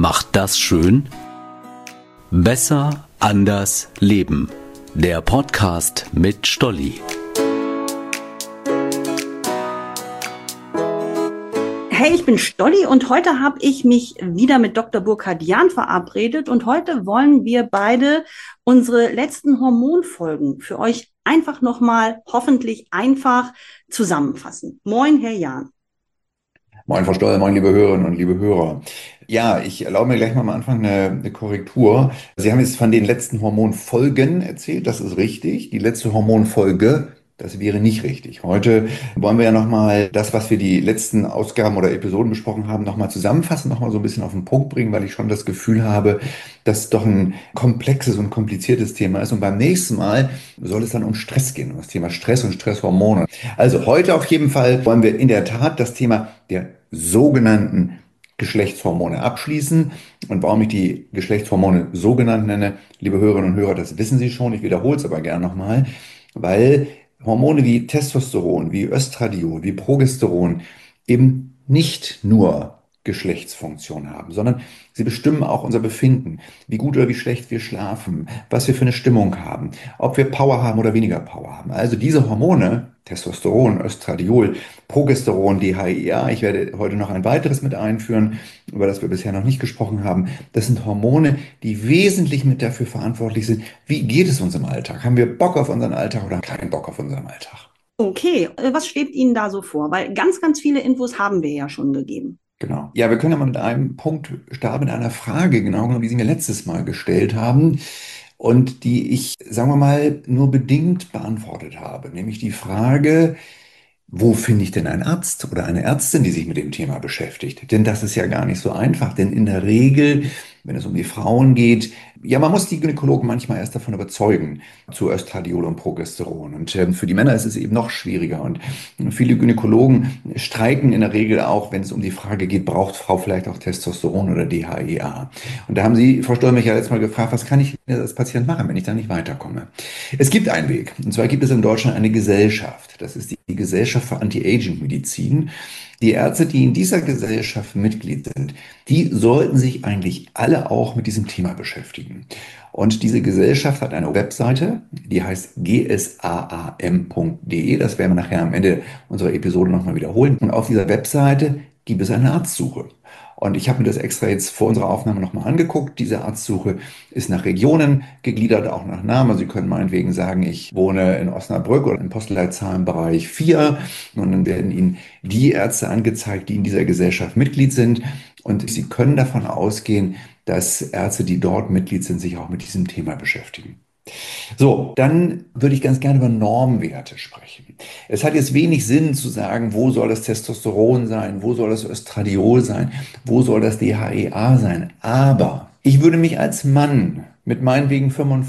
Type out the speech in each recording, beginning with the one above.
macht das schön? Besser, anders, leben. Der Podcast mit Stolli. Hey, ich bin Stolli und heute habe ich mich wieder mit Dr. Burkhard Jahn verabredet und heute wollen wir beide unsere letzten Hormonfolgen für euch einfach nochmal hoffentlich einfach zusammenfassen. Moin, Herr Jahn. Moin, Frau Stoll, moin, liebe Hörerinnen und liebe Hörer. Ja, ich erlaube mir gleich mal am Anfang eine Korrektur. Sie haben jetzt von den letzten Hormonfolgen erzählt, das ist richtig. Die letzte Hormonfolge, das wäre nicht richtig. Heute wollen wir ja nochmal das, was wir die letzten Ausgaben oder Episoden besprochen haben, nochmal zusammenfassen, nochmal so ein bisschen auf den Punkt bringen, weil ich schon das Gefühl habe, dass es doch ein komplexes und kompliziertes Thema ist. Und beim nächsten Mal soll es dann um Stress gehen, um das Thema Stress und Stresshormone. Also heute auf jeden Fall wollen wir in der Tat das Thema der sogenannten Geschlechtshormone abschließen. Und warum ich die Geschlechtshormone so genannt nenne, liebe Hörerinnen und Hörer, das wissen Sie schon, ich wiederhole es aber gerne nochmal, weil Hormone wie Testosteron, wie Östradiol, wie Progesteron eben nicht nur Geschlechtsfunktion haben, sondern sie bestimmen auch unser Befinden, wie gut oder wie schlecht wir schlafen, was wir für eine Stimmung haben, ob wir Power haben oder weniger Power haben. Also diese Hormone, Testosteron, Östradiol, Progesteron, DHEA, ich werde heute noch ein weiteres mit einführen, über das wir bisher noch nicht gesprochen haben, das sind Hormone, die wesentlich mit dafür verantwortlich sind, wie geht es uns im Alltag? Haben wir Bock auf unseren Alltag oder keinen Bock auf unseren Alltag? Okay, was schwebt Ihnen da so vor? Weil ganz viele Infos haben wir ja schon gegeben. Genau. Ja, wir können ja mal mit einem Punkt starten, mit einer Frage, genau genommen, die Sie mir letztes Mal gestellt haben und die ich, sagen wir mal, nur bedingt beantwortet habe. Nämlich die Frage, wo finde ich denn einen Arzt oder eine Ärztin, die sich mit dem Thema beschäftigt? Denn das ist ja gar nicht so einfach. Denn in der Regel, wenn es um die Frauen geht, ja, man muss die Gynäkologen manchmal erst davon überzeugen zu Östradiol und Progesteron. Und für die Männer ist es eben noch schwieriger. Und viele Gynäkologen streiken in der Regel auch, wenn es um die Frage geht, braucht Frau vielleicht auch Testosteron oder DHEA? Und da haben Sie, Frau Stoll, mich ja letztes Mal gefragt, was kann ich als Patient machen, wenn ich da nicht weiterkomme? Es gibt einen Weg. Und zwar gibt es in Deutschland eine Gesellschaft. Das ist die Gesellschaft für Anti-Aging-Medizin. Die Ärzte, die in dieser Gesellschaft Mitglied sind, die sollten sich eigentlich alle auch mit diesem Thema beschäftigen. Und diese Gesellschaft hat eine Webseite, die heißt gsaam.de. Das werden wir nachher am Ende unserer Episode nochmal wiederholen. Und auf dieser Webseite gibt es eine Arztsuche. Und ich habe mir das extra jetzt vor unserer Aufnahme nochmal angeguckt. Diese Arztsuche ist nach Regionen gegliedert, auch nach Namen. Sie können meinetwegen sagen, ich wohne in Osnabrück oder im Postleitzahlenbereich 4. Und dann werden Ihnen die Ärzte angezeigt, die in dieser Gesellschaft Mitglied sind. Und Sie können davon ausgehen, dass Ärzte, die dort Mitglied sind, sich auch mit diesem Thema beschäftigen. So, dann würde ich ganz gerne über Normwerte sprechen. Es hat jetzt wenig Sinn zu sagen, wo soll das Testosteron sein, wo soll das Östradiol sein, wo soll das DHEA sein. Aber ich würde mich als Mann mit meinetwegen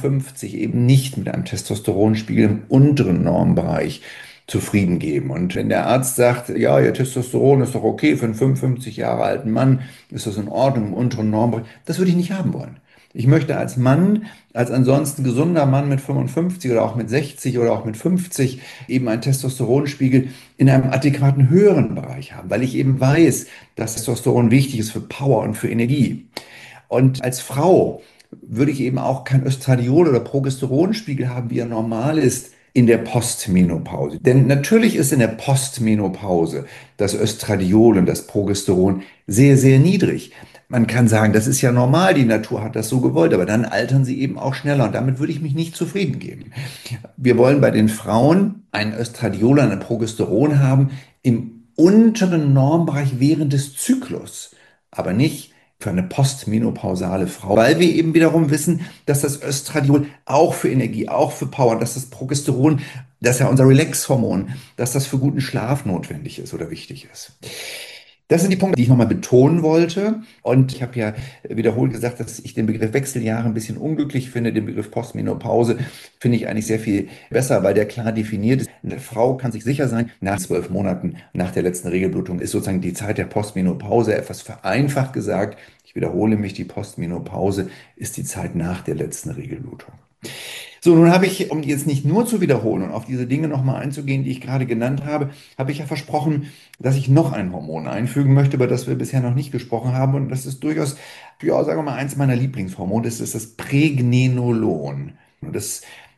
55 eben nicht mit einem Testosteronspiegel im unteren Normbereich zufrieden geben. Und wenn der Arzt sagt, ja, Ihr Testosteron ist doch okay für einen 55 Jahre alten Mann, ist das in Ordnung im unteren Normbereich, das würde ich nicht haben wollen. Ich möchte als Mann, als ansonsten gesunder Mann mit 55 oder auch mit 60 oder auch mit 50 eben einen Testosteronspiegel in einem adäquaten höheren Bereich haben, weil ich eben weiß, dass Testosteron wichtig ist für Power und für Energie. Und als Frau würde ich eben auch kein Östradiol oder Progesteronspiegel haben, wie er normal ist in der Postmenopause. Denn natürlich ist in der Postmenopause das Östradiol und das Progesteron sehr, sehr niedrig. Man kann sagen, das ist ja normal, die Natur hat das so gewollt, aber dann altern sie eben auch schneller und damit würde ich mich nicht zufrieden geben. Wir wollen bei den Frauen ein Östradiol, ein Progesteron haben im unteren Normbereich während des Zyklus, aber nicht für eine postmenopausale Frau, weil wir eben wiederum wissen, dass das Östradiol auch für Energie, auch für Power, dass das Progesteron, das ist ja unser Relax-Hormon, dass das für guten Schlaf notwendig ist oder wichtig ist. Das sind die Punkte, die ich nochmal betonen wollte. Und ich habe ja wiederholt gesagt, dass ich den Begriff Wechseljahre ein bisschen unglücklich finde. Den Begriff Postmenopause finde ich eigentlich sehr viel besser, weil der klar definiert ist. Eine Frau kann sich sicher sein, nach 12 Monaten nach der letzten Regelblutung ist sozusagen die Zeit der Postmenopause, etwas vereinfacht gesagt. Ich wiederhole mich, die Postmenopause ist die Zeit nach der letzten Regelblutung. So, nun habe ich, um jetzt nicht nur zu wiederholen und auf diese Dinge nochmal einzugehen, die ich gerade genannt habe, habe ich ja versprochen, dass ich noch ein Hormon einfügen möchte, über das wir bisher noch nicht gesprochen haben. Und das ist durchaus, ja, sagen wir mal, eins meiner Lieblingshormone. Das ist das Pregnenolon. Und das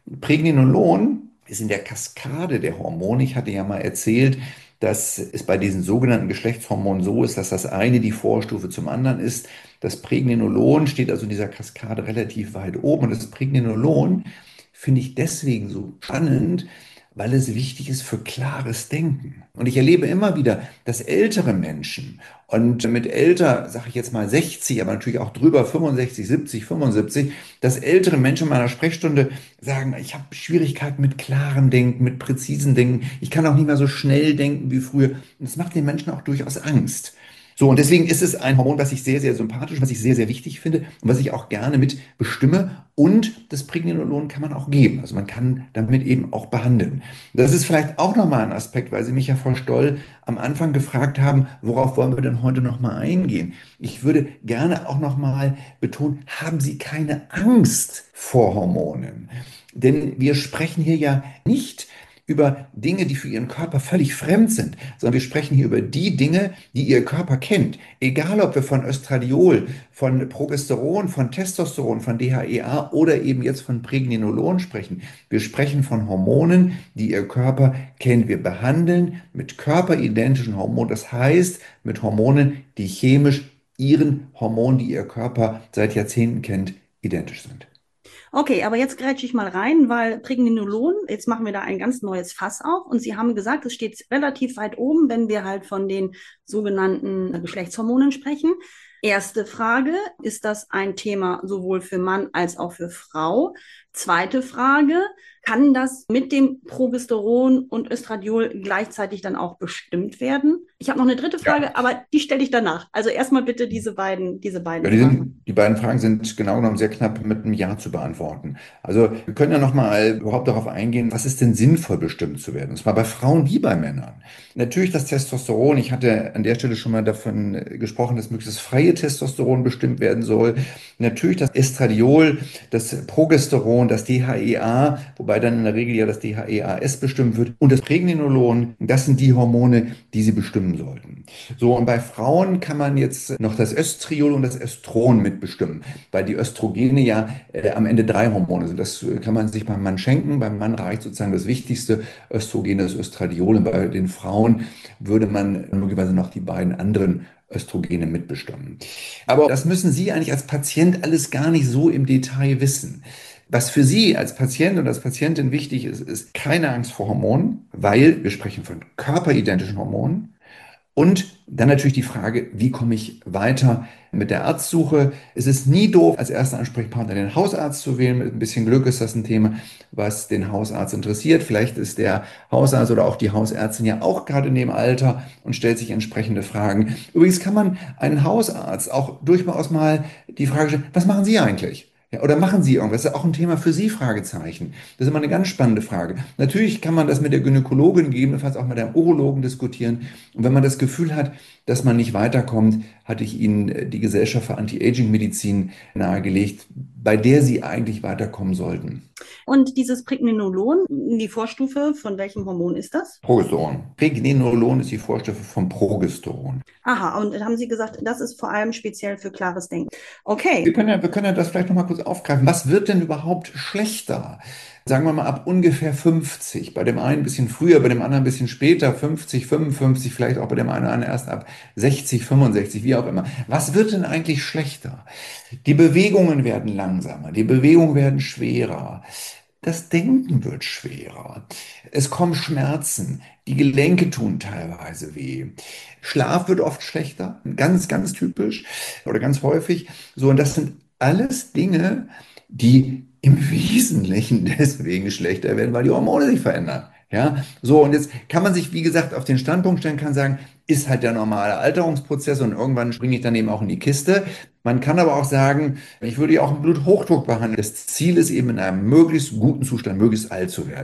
Pregnenolon ist in der Kaskade der Hormone. Ich hatte ja mal erzählt, dass es bei diesen sogenannten Geschlechtshormonen so ist, dass das eine die Vorstufe zum anderen ist. Das Pregnenolon steht also in dieser Kaskade relativ weit oben. Und das Pregnenolon finde ich deswegen so spannend, weil es wichtig ist für klares Denken. Und ich erlebe immer wieder, dass ältere Menschen, und mit älter sage ich jetzt mal 60, aber natürlich auch drüber 65, 70, 75, dass ältere Menschen in meiner Sprechstunde sagen, ich habe Schwierigkeiten mit klarem Denken, mit präzisen Denken, ich kann auch nicht mehr so schnell denken wie früher. Und das macht den Menschen auch durchaus Angst. So, und deswegen ist es ein Hormon, was ich sehr, sehr sympathisch, was ich sehr, sehr wichtig finde und was ich auch gerne mit bestimme. Und das Pregnenolon kann man auch geben. Also man kann damit eben auch behandeln. Das ist vielleicht auch nochmal ein Aspekt, weil Sie mich ja, Frau Stoll, am Anfang gefragt haben, worauf wollen wir denn heute nochmal eingehen? Ich würde gerne auch nochmal betonen, haben Sie keine Angst vor Hormonen. Denn wir sprechen hier ja nicht über Dinge, die für Ihren Körper völlig fremd sind, sondern wir sprechen hier über die Dinge, die Ihr Körper kennt. Egal, ob wir von Östradiol, von Progesteron, von Testosteron, von DHEA oder eben jetzt von Pregnenolon sprechen. Wir sprechen von Hormonen, die Ihr Körper kennt. Wir behandeln mit körperidentischen Hormonen, das heißt mit Hormonen, die chemisch Ihren Hormonen, die Ihr Körper seit Jahrzehnten kennt, identisch sind. Okay, aber jetzt grätsche ich mal rein, weil Pregnenolon, jetzt machen wir da ein ganz neues Fass auf und Sie haben gesagt, es steht relativ weit oben, wenn wir halt von den sogenannten Geschlechtshormonen sprechen. Erste Frage, ist das ein Thema sowohl für Mann als auch für Frau? Zweite Frage, kann das mit dem Progesteron und Östradiol gleichzeitig dann auch bestimmt werden? Ich habe noch eine dritte Ja. Frage, aber die stelle ich danach. Also erstmal bitte diese beiden Ja, Fragen. die beiden Fragen sind genau genommen sehr knapp mit einem Ja zu beantworten. Also wir können ja nochmal überhaupt darauf eingehen, was ist denn sinnvoll bestimmt zu werden? Und zwar bei Frauen wie bei Männern. Natürlich das Testosteron, ich hatte an der Stelle schon mal davon gesprochen, dass möglichst das freie Testosteron bestimmt werden soll. Natürlich das Estradiol, das Progesteron, das DHEA, wobei dann in der Regel ja das DHEAS bestimmt wird. Und das Pregnenolon, das sind die Hormone, die sie bestimmen sollten. So, und bei Frauen kann man jetzt noch das Östriol und das Östron mitbestimmen, weil die Östrogene ja am Ende drei Hormone sind. Das kann man sich beim Mann schenken. Beim Mann reicht sozusagen das wichtigste Östrogen, das Östradiol. Und bei den Frauen würde man möglicherweise noch die beiden anderen Östrogene mitbestimmen. Aber das müssen Sie eigentlich als Patient alles gar nicht so im Detail wissen. Was für Sie als Patient und als Patientin wichtig ist, ist keine Angst vor Hormonen, weil wir sprechen von körperidentischen Hormonen. Und dann natürlich die Frage, wie komme ich weiter mit der Arztsuche? Es ist nie doof, als erster Ansprechpartner den Hausarzt zu wählen. Mit ein bisschen Glück ist das ein Thema, was den Hausarzt interessiert. Vielleicht ist der Hausarzt oder auch die Hausärztin ja auch gerade in dem Alter und stellt sich entsprechende Fragen. Übrigens kann man einen Hausarzt auch durchaus mal die Frage stellen, was machen Sie eigentlich? Ja, oder machen Sie irgendwas? Das ist auch ein Thema für Sie? Fragezeichen. Das ist immer eine ganz spannende Frage. Natürlich kann man das mit der Gynäkologin, gegebenenfalls auch mit dem Urologen diskutieren. Und wenn man das Gefühl hat, dass man nicht weiterkommt, hatte ich Ihnen die Gesellschaft für Anti-Aging-Medizin nahegelegt, bei der Sie eigentlich weiterkommen sollten. Und dieses Pregnenolon, die Vorstufe von welchem Hormon ist das? Progesteron. Pregnenolon ist die Vorstufe vom Progesteron. Aha, und dann haben Sie gesagt, das ist vor allem speziell für klares Denken. Okay. Wir können ja das vielleicht noch mal kurz aufgreifen. Was wird denn überhaupt schlechter? Sagen wir mal ab ungefähr 50. Bei dem einen ein bisschen früher, bei dem anderen ein bisschen später, 50, 55, vielleicht auch bei dem einen oder anderen erst ab 60, 65, wie auch immer. Was wird denn eigentlich schlechter? Die Bewegungen werden langsamer, die Bewegungen werden schwerer. Das Denken wird schwerer. Es kommen Schmerzen. Die Gelenke tun teilweise weh. Schlaf wird oft schlechter. Ganz, ganz typisch oder ganz häufig. So, und das sind alles Dinge, die im Wesentlichen deswegen schlechter werden, weil die Hormone sich verändern. Ja, so, und jetzt kann man sich, wie gesagt, auf den Standpunkt stellen, kann sagen, ist halt der normale Alterungsprozess und irgendwann springe ich dann eben auch in die Kiste. Man kann aber auch sagen, ich würde ja auch einen Bluthochdruck behandeln. Das Ziel ist eben in einem möglichst guten Zustand, möglichst alt zu werden.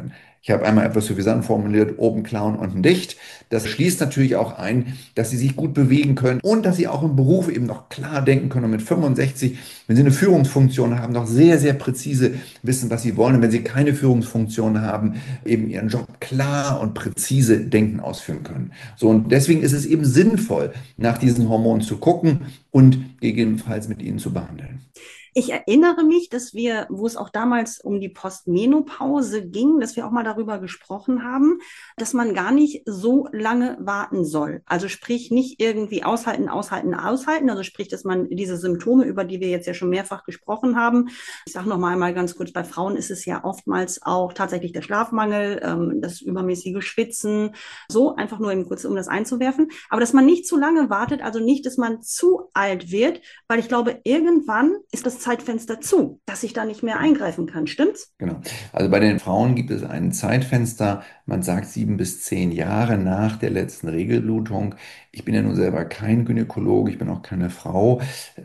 Ich habe einmal etwas suffisant formuliert, oben klar und unten dicht. Das schließt natürlich auch ein, dass sie sich gut bewegen können und dass sie auch im Beruf eben noch klar denken können und mit 65, wenn sie eine Führungsfunktion haben, noch sehr, sehr präzise wissen, was sie wollen. Und wenn sie keine Führungsfunktion haben, eben ihren Job klar und präzise denken, ausführen können. So, und deswegen ist es eben sinnvoll, nach diesen Hormonen zu gucken und gegebenenfalls mit ihnen zu behandeln. Ich erinnere mich, dass wir, wo es auch damals um die Postmenopause ging, dass wir auch mal darüber gesprochen haben, dass man gar nicht so lange warten soll. Also sprich nicht irgendwie aushalten, aushalten, aushalten. Also sprich, dass man diese Symptome, über die wir jetzt ja schon mehrfach gesprochen haben, ich sage noch mal ganz kurz, bei Frauen ist es ja oftmals auch tatsächlich der Schlafmangel, das übermäßige Schwitzen, so einfach nur eben kurz, um das einzuwerfen. Aber dass man nicht zu lange wartet, also nicht, dass man zu alt wird, weil ich glaube, irgendwann ist das Zeitfenster zu, dass ich da nicht mehr eingreifen kann. Stimmt's? Genau. Also bei den Frauen gibt es ein Zeitfenster, man sagt 7 bis 10 Jahre nach der letzten Regelblutung. Ich bin ja nun selber kein Gynäkologe, ich bin auch keine Frau.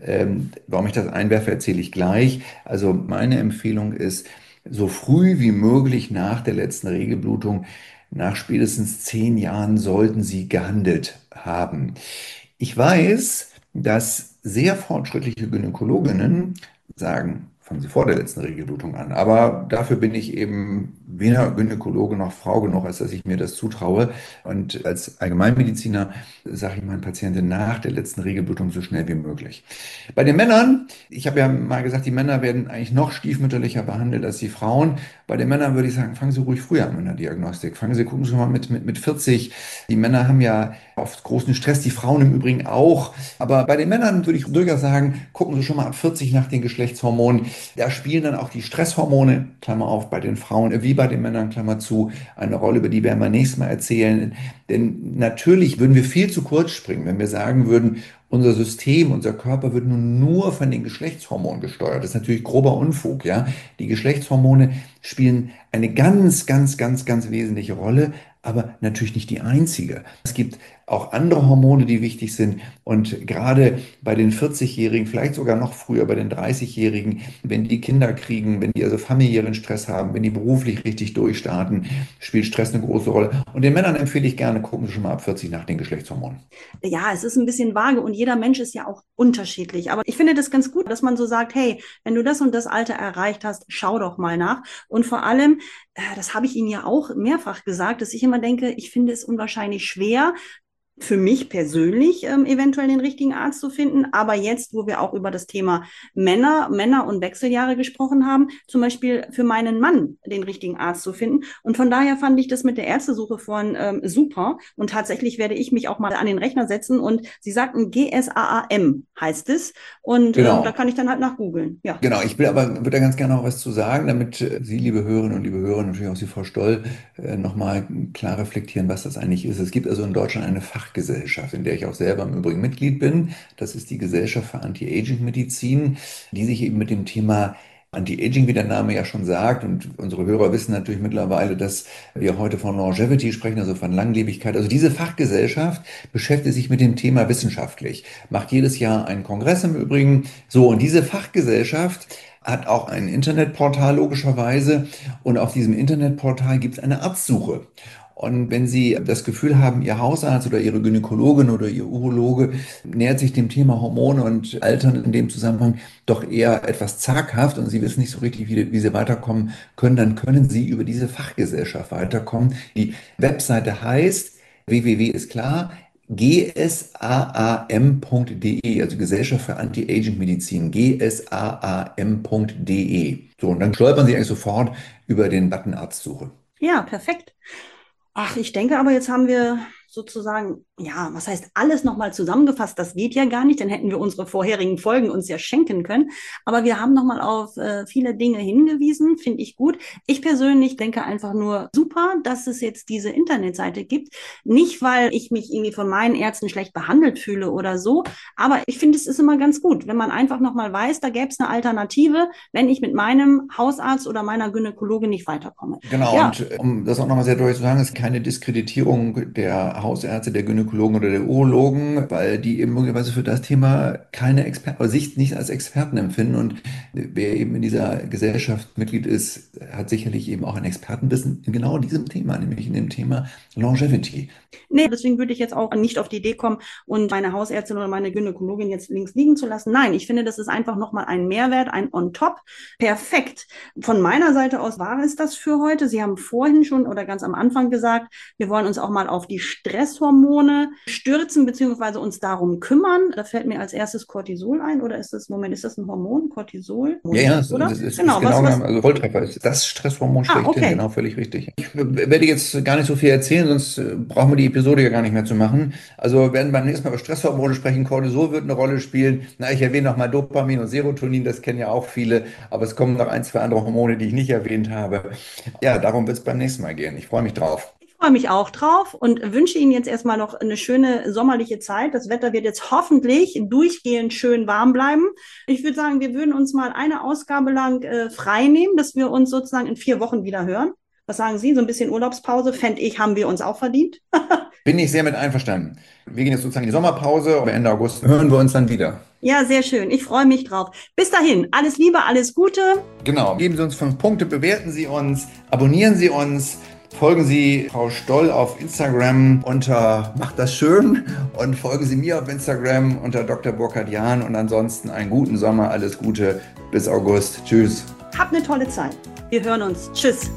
Warum ich das einwerfe, erzähle ich gleich. Also meine Empfehlung ist, so früh wie möglich nach der letzten Regelblutung, nach spätestens 10 Jahren sollten Sie gehandelt haben. Ich weiß, dass sehr fortschrittliche Gynäkologinnen sagen, fangen Sie vor der letzten Regelblutung an. Aber dafür bin ich eben weder Gynäkologe noch Frau genug, als dass ich mir das zutraue. Und als Allgemeinmediziner sage ich meinen Patienten nach der letzten Regelblutung so schnell wie möglich. Bei den Männern, ich habe ja mal gesagt, die Männer werden eigentlich noch stiefmütterlicher behandelt als die Frauen. Bei den Männern würde ich sagen, fangen Sie ruhig früher an mit einer Diagnostik. Gucken Sie mal mit 40. Die Männer haben ja oft großen Stress, die Frauen im Übrigen auch. Aber bei den Männern würde ich durchaus sagen, gucken Sie schon mal ab 40 nach den Geschlechtshormonen. Da spielen dann auch die Stresshormone, Klammer auf, bei den Frauen wie bei den Männern, Klammer zu, eine Rolle, über die werden wir nächstes Mal erzählen. Denn natürlich würden wir viel zu kurz springen, wenn wir sagen würden, unser System, unser Körper wird nun nur von den Geschlechtshormonen gesteuert. Das ist natürlich grober Unfug, ja. Die Geschlechtshormone spielen eine ganz, ganz, ganz, ganz wesentliche Rolle, aber natürlich nicht die einzige. Es gibt auch andere Hormone, die wichtig sind. Und gerade bei den 40-Jährigen, vielleicht sogar noch früher bei den 30-Jährigen, wenn die Kinder kriegen, wenn die also familiären Stress haben, wenn die beruflich richtig durchstarten, spielt Stress eine große Rolle. Und den Männern empfehle ich gerne, gucken Sie schon mal ab 40 nach den Geschlechtshormonen. Ja, es ist ein bisschen vage und jeder Mensch ist ja auch unterschiedlich. Aber ich finde das ganz gut, dass man so sagt, hey, wenn du das und das Alter erreicht hast, schau doch mal nach. Und vor allem, das habe ich Ihnen ja auch mehrfach gesagt, dass ich immer denke, ich finde es unwahrscheinlich schwer, für mich persönlich eventuell den richtigen Arzt zu finden. Aber jetzt, wo wir auch über das Thema Männer und Wechseljahre gesprochen haben, zum Beispiel für meinen Mann den richtigen Arzt zu finden. Und von daher fand ich das mit der Ärztesuche vorhin super. Und tatsächlich werde ich mich auch mal an den Rechner setzen. Und Sie sagten GSAAM heißt es. Und da Genau. kann ich dann halt nach googeln. Ja. Genau, würde da ganz gerne noch was zu sagen, damit Sie, liebe Hörerinnen und liebe Hörer, natürlich auch Sie, Frau Stoll, nochmal klar reflektieren, was das eigentlich ist. Es gibt also in Deutschland eine Fachgesellschaft, in der ich auch selber im Übrigen Mitglied bin. Das ist die Gesellschaft für Anti-Aging-Medizin, die sich eben mit dem Thema Anti-Aging, wie der Name ja schon sagt, und unsere Hörer wissen natürlich mittlerweile, dass wir heute von Longevity sprechen, also von Langlebigkeit. Also diese Fachgesellschaft beschäftigt sich mit dem Thema wissenschaftlich, macht jedes Jahr einen Kongress im Übrigen. So, und diese Fachgesellschaft hat auch ein Internetportal logischerweise, und auf diesem Internetportal gibt es eine Arztsuche. Und wenn Sie das Gefühl haben, Ihr Hausarzt oder Ihre Gynäkologin oder Ihr Urologe nähert sich dem Thema Hormone und Altern in dem Zusammenhang doch eher etwas zaghaft und Sie wissen nicht so richtig, wie Sie weiterkommen können, dann können Sie über diese Fachgesellschaft weiterkommen. Die Webseite heißt www ist klar, gsaam.de, also Gesellschaft für Anti-Aging-Medizin, gsaam.de. So, und dann stolpern Sie eigentlich sofort über den Button Arztsuche. Ja, perfekt. Ach, ich denke aber, jetzt haben wir sozusagen, ja, was heißt alles nochmal zusammengefasst? Das geht ja gar nicht, dann hätten wir unsere vorherigen Folgen uns ja schenken können. Aber wir haben nochmal auf viele Dinge hingewiesen, finde ich gut. Ich persönlich denke einfach nur super, dass es jetzt diese Internetseite gibt. Nicht, weil ich mich irgendwie von meinen Ärzten schlecht behandelt fühle oder so, aber ich finde, es ist immer ganz gut, wenn man einfach nochmal weiß, da gäbe es eine Alternative, wenn ich mit meinem Hausarzt oder meiner Gynäkologin nicht weiterkomme. Genau, Ja, und um das auch nochmal sehr deutlich zu sagen, ist keine Diskreditierung der Hausärzte, der Gynäkologen oder der Urologen, weil die eben möglicherweise für das Thema keine Experten oder sich nicht als Experten empfinden. Und wer eben in dieser Gesellschaft Mitglied ist, hat sicherlich eben auch ein Expertenwissen in genau diesem Thema, nämlich in dem Thema Longevity. Nee, deswegen würde ich jetzt auch nicht auf die Idee kommen und meine Hausärztin oder meine Gynäkologin jetzt links liegen zu lassen. Nein, ich finde, das ist einfach nochmal ein Mehrwert, ein On-Top. Perfekt. Von meiner Seite aus war es das für heute. Sie haben vorhin schon oder ganz am Anfang gesagt, wir wollen uns auch mal auf die Stresshormone stürzen beziehungsweise uns darum kümmern. Da fällt mir als erstes Cortisol ein oder ist das ein Hormon? Cortisol? Ja, oder? das ist Genau, genau, also Volltreffer ist das Stresshormon schlechthin, okay. genau, völlig richtig. Ich werde jetzt gar nicht so viel erzählen, sonst brauchen wir die Episode ja gar nicht mehr zu machen. Also wir werden beim nächsten Mal über Stresshormone sprechen. Cortisol wird eine Rolle spielen. Na, ich erwähne nochmal Dopamin und Serotonin, das kennen ja auch viele, aber es kommen noch ein, zwei andere Hormone, die ich nicht erwähnt habe. Ja, darum wird es beim nächsten Mal gehen. Ich freue mich drauf. Ich freue mich auch drauf und wünsche Ihnen jetzt erstmal noch eine schöne sommerliche Zeit. Das Wetter wird jetzt hoffentlich durchgehend schön warm bleiben. Ich würde sagen, wir würden uns mal eine Ausgabe lang frei nehmen, dass wir uns sozusagen in 4 Wochen wieder hören. Was sagen Sie? So ein bisschen Urlaubspause, fände ich, haben wir uns auch verdient. Bin ich sehr mit einverstanden. Wir gehen jetzt sozusagen in die Sommerpause, aber Ende August hören wir uns dann wieder. Ja, sehr schön. Ich freue mich drauf. Bis dahin, alles Liebe, alles Gute. Genau. Geben Sie uns 5 Punkte, bewerten Sie uns, abonnieren Sie uns. Folgen Sie Frau Stoll auf Instagram unter Macht das schön und folgen Sie mir auf Instagram unter Dr. Burkhard Jahn und ansonsten einen guten Sommer, alles Gute bis August. Tschüss. Habt eine tolle Zeit. Wir hören uns. Tschüss.